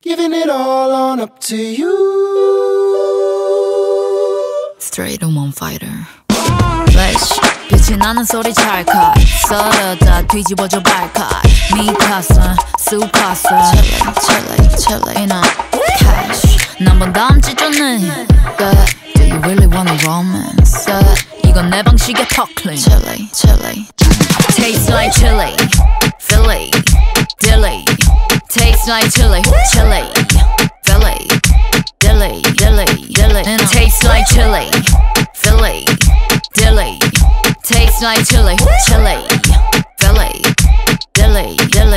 giving it all on up to you. Straight and one fighter. Flash 빛이 나는 소리 찰칵 썰어다 뒤집어져 발칵 미카사 수카사 칠레 in a cash 난번 다음 주 좋네 Do you really wanna romance? 이건 내 방식의 턱클린 Chili Tastes like chili Philly Dilly Tastes like chili Philly Dilly Tastes like chili Philly Dilly Tastes like chili Philly Dilly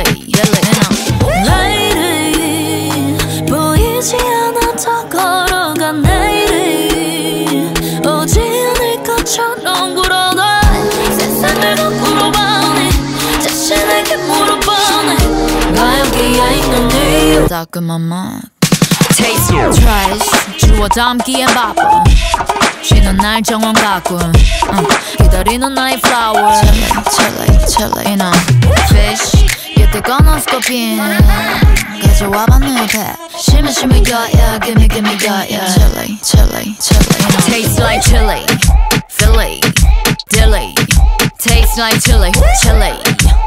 Lady 보이지 않아 더 걸어가 내일이 오지 않을 것처럼 굴어가 세상을 거꾸로 보니 자신에게 물어보니 나 여기에 있는 이유 따끔한 맛 Taste trash 주워 담기엔 바빠 쉬는 날 정원 가꾼 기다리는 나의 flower Chili in a fish 이때 꺼놓스코핀 가져와봐 내 옆에 심해 yeah Give me yeah Chili in a Tastes like chili Philly Dilly Tastes like chili Philly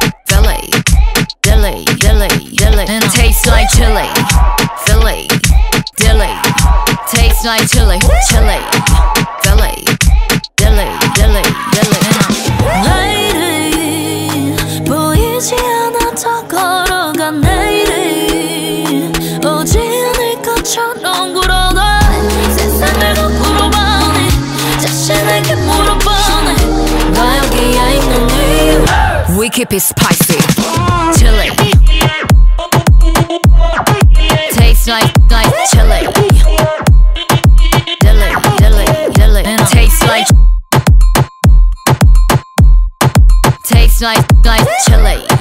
Dilly in a Tastes like chili Philly Dilly Tastes like chili Philly Dilly in a Lady 보이지 않아 더 걸어가 내일이 오지 않을 것처럼 굴어가 세상을 거꾸로 보니 자신에게 물어보니 나 여기에 있는 이유 We keep it spicy Chili Tastes like chili Dilly and tastes like chili